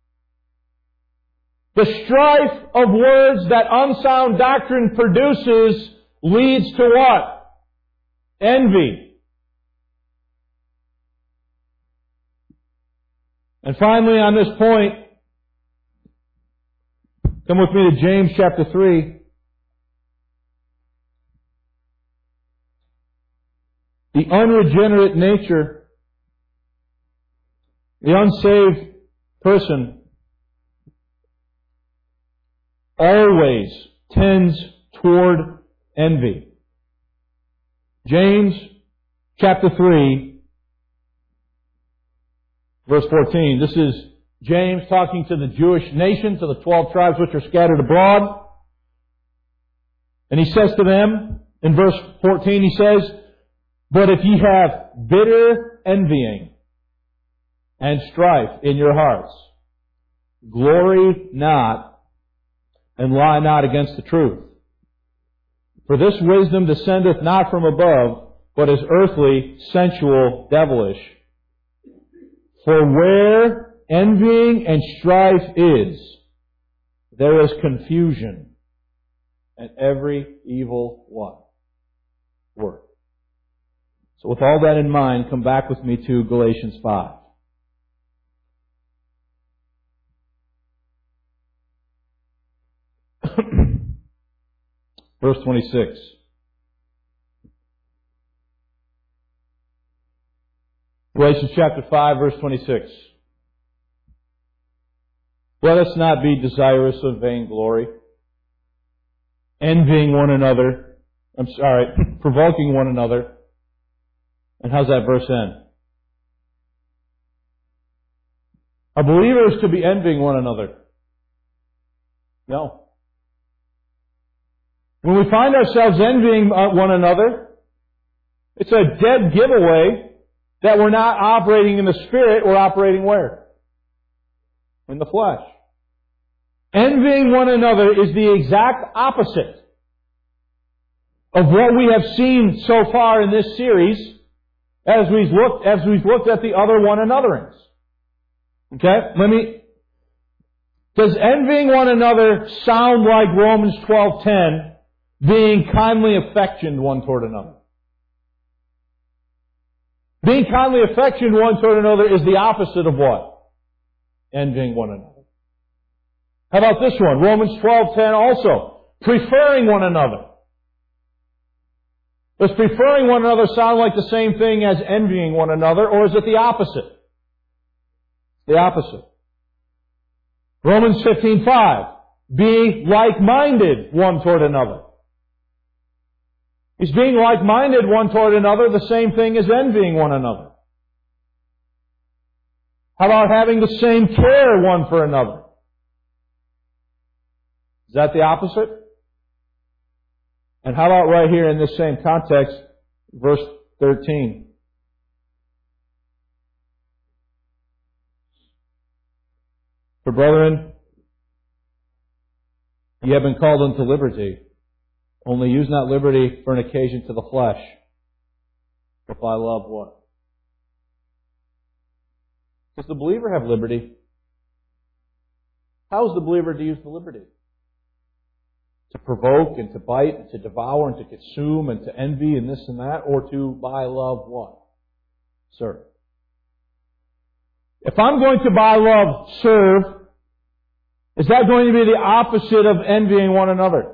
The strife of words that unsound doctrine produces leads to what? Envy. And finally, on this point, come with me to James chapter three. The unregenerate nature, the unsaved person, always tends toward envy. James chapter three, verse fourteen. This is James talking to the Jewish nation, to the twelve tribes which are scattered abroad. And he says to them, in verse fourteen, he says, but if ye have bitter envying and strife in your hearts, glory not and lie not against the truth. For this wisdom descendeth not from above, but is earthly, sensual, devilish. For where envying and strife is, there is confusion and every evil what? Work. So with all that in mind, come back with me to Galatians five. Verse twenty-six. Galatians chapter five, verse twenty-six. Let us not be desirous of vainglory, envying one another. I'm sorry, provoking one another. And how's that verse end? Are believers to be envying one another? No. When we find ourselves envying one another, it's a dead giveaway that we're not operating in the Spirit, we're operating where? In the flesh. Envying one another is the exact opposite of what we have seen so far in this series as we've looked, as we've looked at the other one anotherings. Okay? Let me, does envying one another sound like Romans twelve ten, being kindly affectioned one toward another? Being kindly affectioned one toward another is the opposite of what? Envying one another. How about this one? Romans twelve ten also. Preferring one another. Does preferring one another sound like the same thing as envying one another, or is it the opposite? The opposite. Romans fifteen five. Be like-minded one toward another. Is being like-minded one toward another the same thing as envying one another? How about having the same care one for another? Is that the opposite? And how about right here in this same context, verse thirteen? For brethren, ye have been called unto liberty. Only use not liberty for an occasion to the flesh, but by love what? Does the believer have liberty? How is the believer to use the liberty? To provoke and to bite and to devour and to consume and to envy and this and that, or to by love what? Serve. If I'm going to by love serve, is that going to be the opposite of envying one another?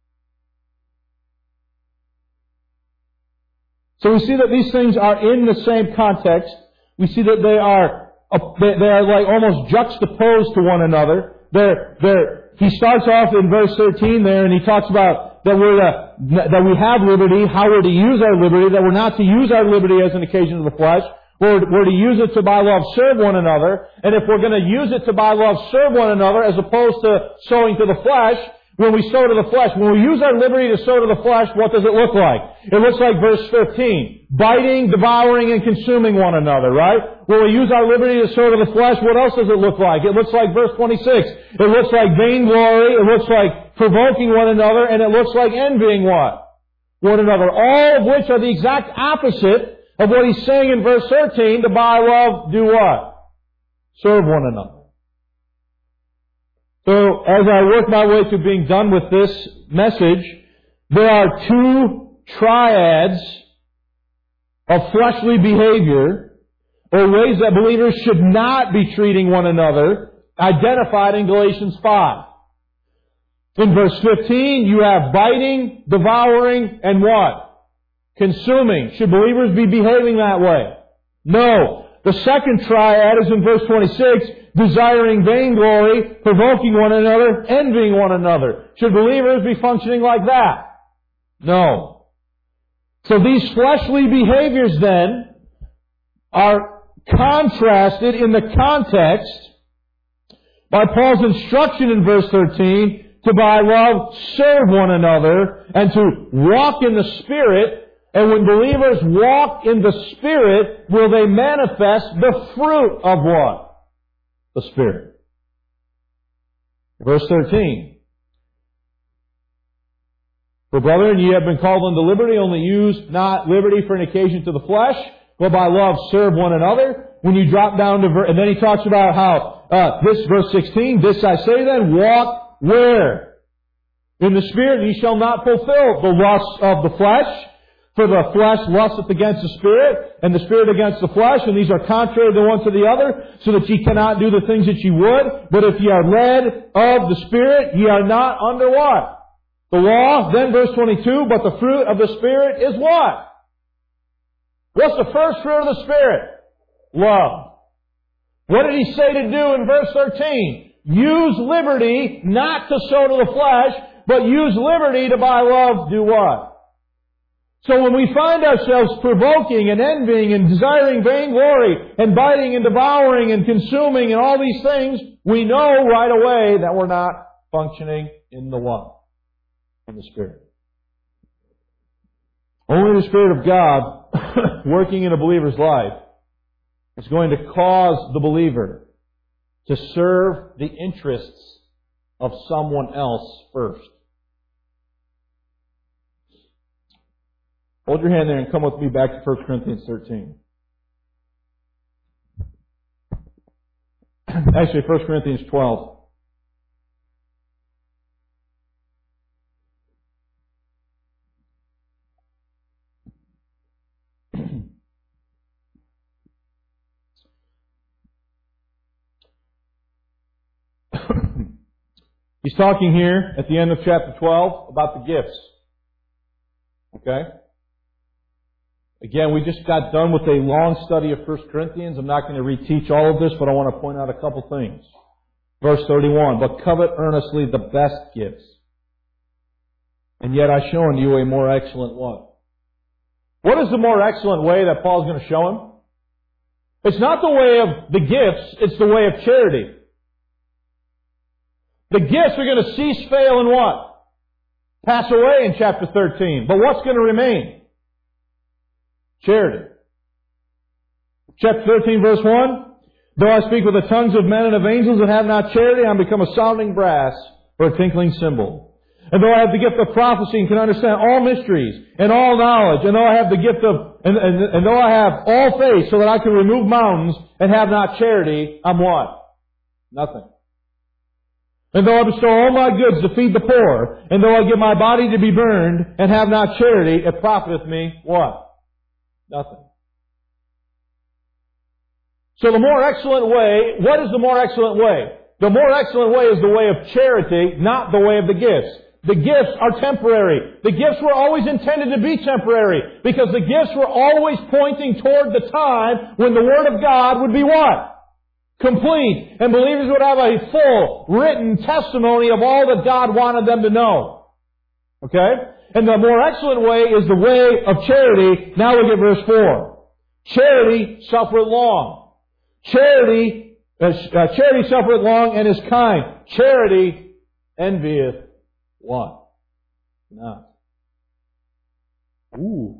So we see that these things are in the same context. We see that they are they are like almost juxtaposed to one another. They're they're He starts off in verse thirteen there, and he talks about that we're to, that we have liberty, how we're to use our liberty, that we're not to use our liberty as an occasion of the flesh. We're, we're to use it to by love serve one another. And if we're going to use it to by love serve one another as opposed to sowing to the flesh, when we sow to the flesh, when we use our liberty to sow to the flesh, what does it look like? It looks like verse fifteen. Biting, devouring, and consuming one another, right? When we use our liberty to sow to the flesh, what else does it look like? It looks like verse twenty-six. It looks like vainglory, it looks like provoking one another, and it looks like envying what? One another. All of which are the exact opposite of what he's saying in verse thirteen, to by love do what? Serve one another. So, as I work my way to being done with this message, there are two triads of fleshly behavior, or ways that believers should not be treating one another, identified in Galatians five. In verse fifteen, you have biting, devouring, and what? Consuming. Should believers be behaving that way? No. The second triad is in verse twenty-six, desiring vainglory, provoking one another, envying one another. Should believers be functioning like that? No. So these fleshly behaviors then are contrasted in the context by Paul's instruction in verse thirteen to by love serve one another and to walk in the Spirit. And when believers walk in the Spirit, will they manifest the fruit of what? The Spirit. Verse thirteen. For brethren, ye have been called unto liberty, only use not liberty for an occasion to the flesh, but by love serve one another. When you drop down to verse, and then he talks about how, uh, this verse sixteen, this I say then, walk where? In the Spirit, ye shall not fulfill the lusts of the flesh. For the flesh lusteth against the Spirit, and the Spirit against the flesh, and these are contrary the one to the other, so that ye cannot do the things that ye would. But if ye are led of the Spirit, ye are not under what? The law. Then verse twenty-two, but the fruit of the Spirit is what? What's the first fruit of the Spirit? Love. What did He say to do in verse thirteen? Use liberty not to sow to the flesh, but use liberty to by love do what? So when we find ourselves provoking and envying and desiring vainglory and biting and devouring and consuming and all these things, we know right away that we're not functioning in the one, in the Spirit. Only the Spirit of God working in a believer's life is going to cause the believer to serve the interests of someone else first. Hold your hand there and come with me back to First Corinthians thirteen. Actually, First Corinthians twelve. He's talking here at the end of chapter twelve about the gifts. Okay? Again, we just got done with a long study of First Corinthians. I'm not going to reteach all of this, but I want to point out a couple things. Verse thirty-one, but covet earnestly the best gifts. And yet I show unto you a more excellent what? What is the more excellent way that Paul's going to show him? It's not the way of the gifts, it's the way of charity. The gifts are going to cease, fail, and what? Pass away in chapter thirteen. But what's going to remain? Charity. Chapter thirteen, verse one. Though I speak with the tongues of men and of angels and have not charity, I am become a sounding brass or a tinkling cymbal. And though I have the gift of prophecy and can understand all mysteries and all knowledge, and though I have the gift of, and, and, and though I have all faith so that I can remove mountains and have not charity, I'm what? Nothing. And though I bestow all my goods to feed the poor, and though I give my body to be burned and have not charity, it profiteth me what? Nothing. So the more excellent way, what is the more excellent way? The more excellent way is the way of charity, not the way of the gifts. The gifts are temporary. The gifts were always intended to be temporary, because the gifts were always pointing toward the time when the Word of God would be what? Complete. And believers would have a full, written testimony of all that God wanted them to know. Okay? And the more excellent way is the way of charity. Now look at verse four. Charity suffereth long. Charity, uh, uh, charity suffereth long and is kind. Charity envieth what? Not. Ooh.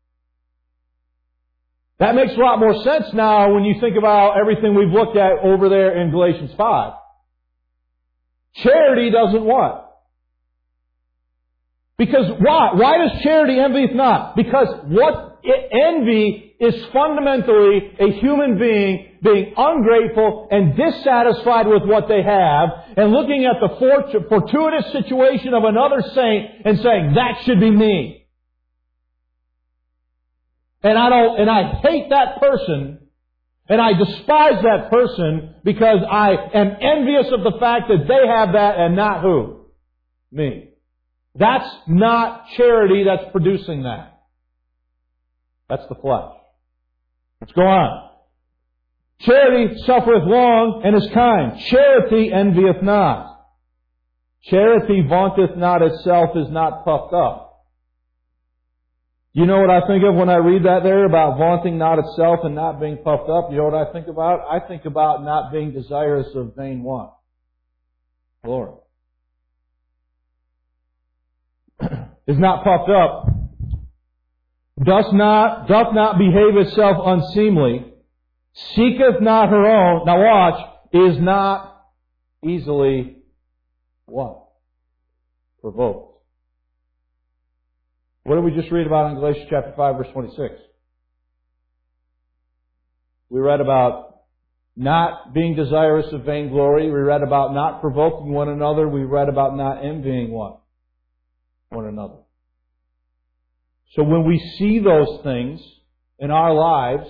That makes a lot more sense now when you think about everything we've looked at over there in Galatians five. Charity doesn't what? Because why? Why does charity envieth not? Because what it, envy is fundamentally a human being being ungrateful and dissatisfied with what they have and looking at the fort- fortuitous situation of another saint and saying, that should be me. And I don't, and I hate that person and I despise that person because I am envious of the fact that they have that and not who? Me. That's not charity that's producing that. That's the flesh. Let's go on. Charity suffereth long and is kind. Charity envieth not. Charity vaunteth not itself, is not puffed up. You know what I think of when I read that there about vaunting not itself and not being puffed up? You know what I think about? I think about not being desirous of vain what? Glory. Is not puffed up, doth not, doth not behave itself unseemly, seeketh not her own, now watch, is not easily what? Provoked. What did we just read about in Galatians chapter five, verse twenty-six? We read about not being desirous of vainglory. We read about not provoking one another. We read about not envying what? One another. So when we see those things in our lives,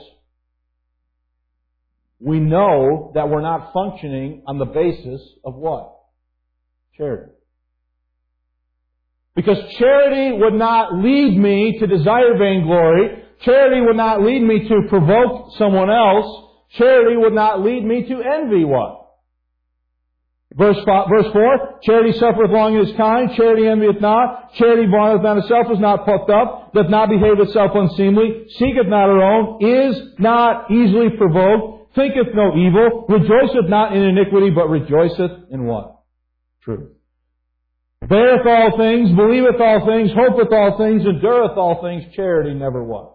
we know that we're not functioning on the basis of what? Charity. Because charity would not lead me to desire vainglory. Charity would not lead me to provoke someone else. Charity would not lead me to envy what? Verse five, verse four, charity suffereth long and is kind, charity envieth not, charity vaunteth not itself, is not puffed up, doth not behave itself unseemly, seeketh not her own, is not easily provoked, thinketh no evil, rejoiceth not in iniquity, but rejoiceth in what? Truth. Beareth all things, believeth all things, hopeth all things, endureth all things, charity never what?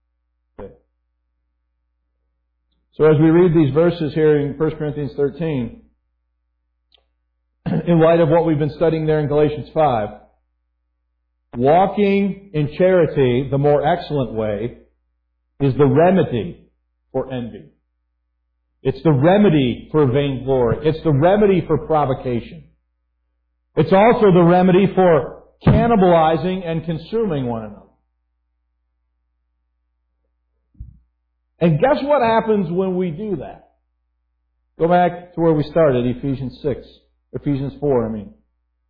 So as we read these verses here in First Corinthians thirteen, in light of what we've been studying there in Galatians five, walking in charity, the more excellent way, is the remedy for envy. It's the remedy for vainglory. It's the remedy for provocation. It's also the remedy for cannibalizing and consuming one another. And guess what happens when we do that? Go back to where we started, Ephesians six. Ephesians four, I mean.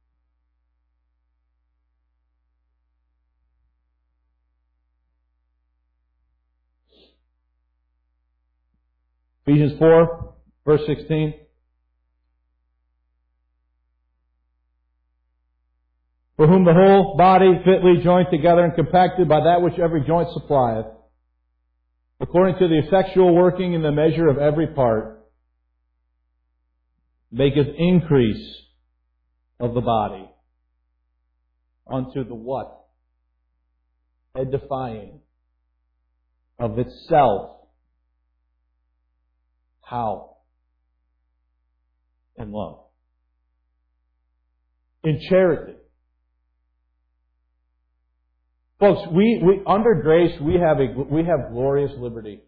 Ephesians four, verse sixteen. For whom the whole body fitly joined together and compacted by that which every joint supplieth, according to the effectual working in the measure of every part, maketh increase of the body unto the what? Edifying of itself. How? In love. In charity. Folks, we, we under grace we have a we have glorious liberty.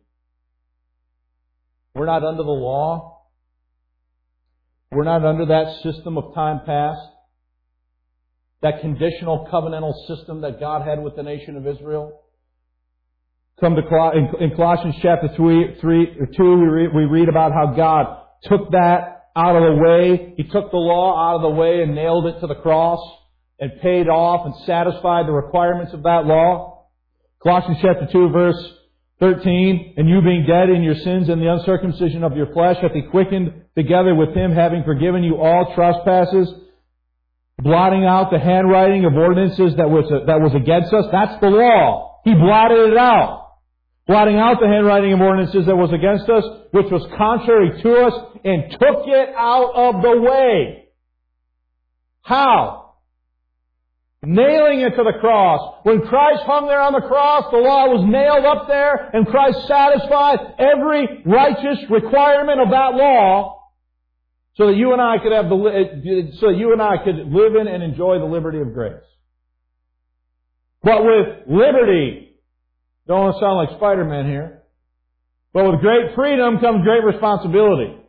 We're not under the law. We're not under that system of time past, that conditional covenantal system that God had with the nation of Israel. Come to Col- in, in Colossians chapter three, three or two, we read, we read about how God took that out of the way. He took the law out of the way and nailed it to the cross and paid off and satisfied the requirements of that law. Colossians chapter two, verse thirteen, and you being dead in your sins and the uncircumcision of your flesh hath He quickened together with Him, having forgiven you all trespasses, blotting out the handwriting of ordinances that was, that was against us. That's the law. He blotted it out. Blotting out the handwriting of ordinances that was against us, which was contrary to us, and took it out of the way. How? Nailing it to the cross. When Christ hung there on the cross, the law was nailed up there, and Christ satisfied every righteous requirement of that law, so that you and I could have the so that you and I could live in and enjoy the liberty of grace. But with liberty, don't want to sound like Spider-Man here, but with great freedom comes great responsibility.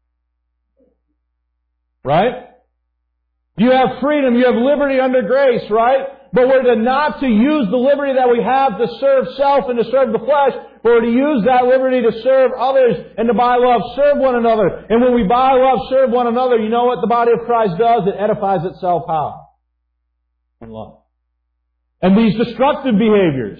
Right? You have freedom, you have liberty under grace, right? But we're to not to use the liberty that we have to serve self and to serve the flesh, but we're to use that liberty to serve others and to by love serve one another. And when we by love serve one another, you know what the body of Christ does? It edifies itself how? In love. And these destructive behaviors,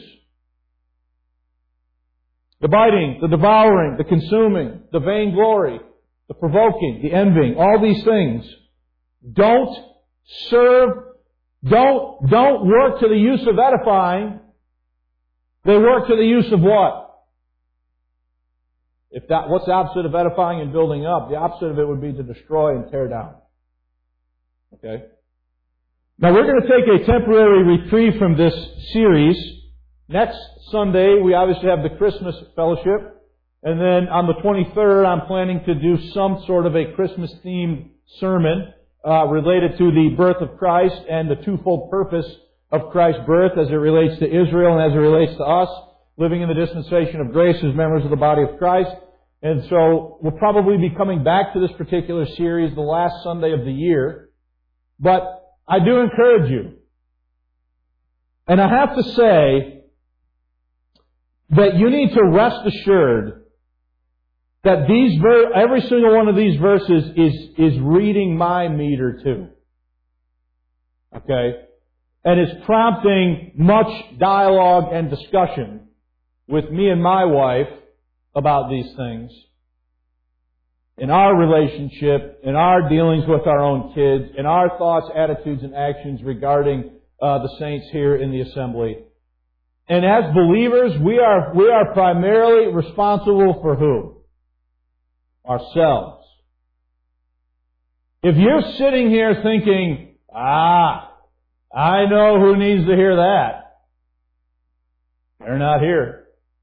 the biting, the devouring, the consuming, the vainglory, the provoking, the envying, all these things, don't serve, don't, don't work to the use of edifying. They work to the use of what? If that, what's the opposite of edifying and building up? The opposite of it would be to destroy and tear down. Okay? Now we're going to take a temporary reprieve from this series. Next Sunday, we obviously have the Christmas fellowship. And then on the twenty-third, I'm planning to do some sort of a Christmas-themed sermon Uh, related to the birth of Christ and the twofold purpose of Christ's birth as it relates to Israel and as it relates to us, living in the dispensation of grace as members of the body of Christ. And so we'll probably be coming back to this particular series the last Sunday of the year. But I do encourage you, And I have to say that you need to rest assured that these ver- every single one of these verses is, is reading my meter too. Okay? And is prompting much dialogue and discussion with me and my wife about these things. In our relationship, in our dealings with our own kids, in our thoughts, attitudes, and actions regarding uh, the saints here in the assembly. And as believers, we are we are primarily responsible for who? Ourselves. If you're sitting here thinking, ah, I know who needs to hear that, they're not here.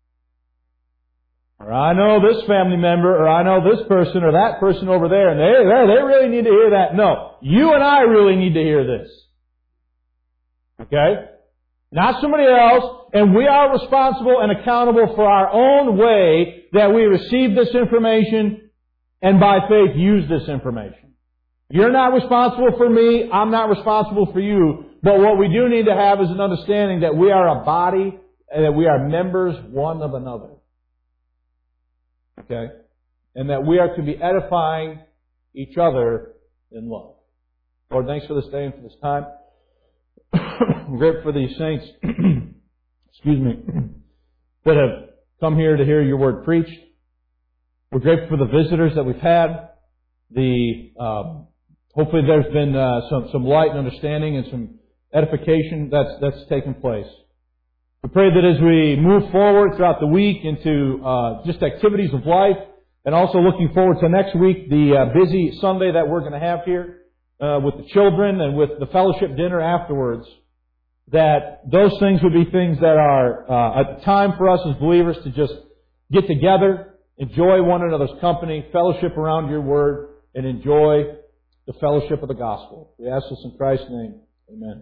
Or I know this family member, or I know this person, or that person over there, and they, they, they really need to hear that. No, you and I really need to hear this. Okay? Not somebody else, and we are responsible and accountable for our own way that we receive this information and by faith use this information. You're not responsible for me, I'm not responsible for you, but what we do need to have is an understanding that we are a body, and that we are members one of another. Okay? And that we are to be edifying each other in love. Lord, thanks for this day and for this time. I'm grateful for these saints, excuse me, that have come here to hear your word preached. We're grateful for the visitors that we've had. The um, hopefully there's been uh, some some light and understanding and some edification that's that's taken place. We pray that as we move forward throughout the week into uh, just activities of life, and also looking forward to next week, the uh, busy Sunday that we're going to have here uh, with the children and with the fellowship dinner afterwards, that those things would be things that are uh, a time for us as believers to just get together, enjoy one another's company, fellowship around your word, and enjoy the fellowship of the gospel. We ask this in Christ's name. Amen.